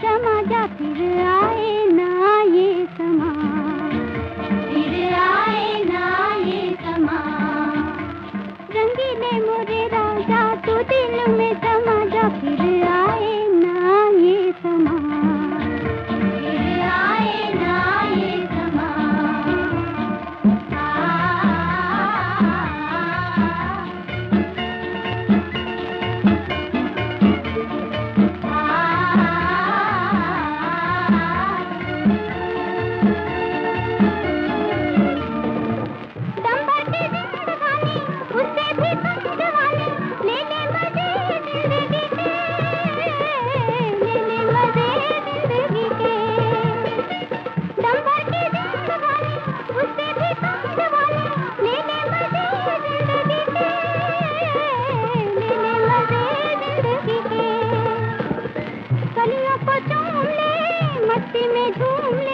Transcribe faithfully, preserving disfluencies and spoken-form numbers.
समा जा, फिर आए ना ये समा, फिर आए ना ये समा। रंगीले मोरे राजा तू दिल में समा जा, फिर आए ना ये समा, फिर आए ना ये समा। मस्ती में झूम ले,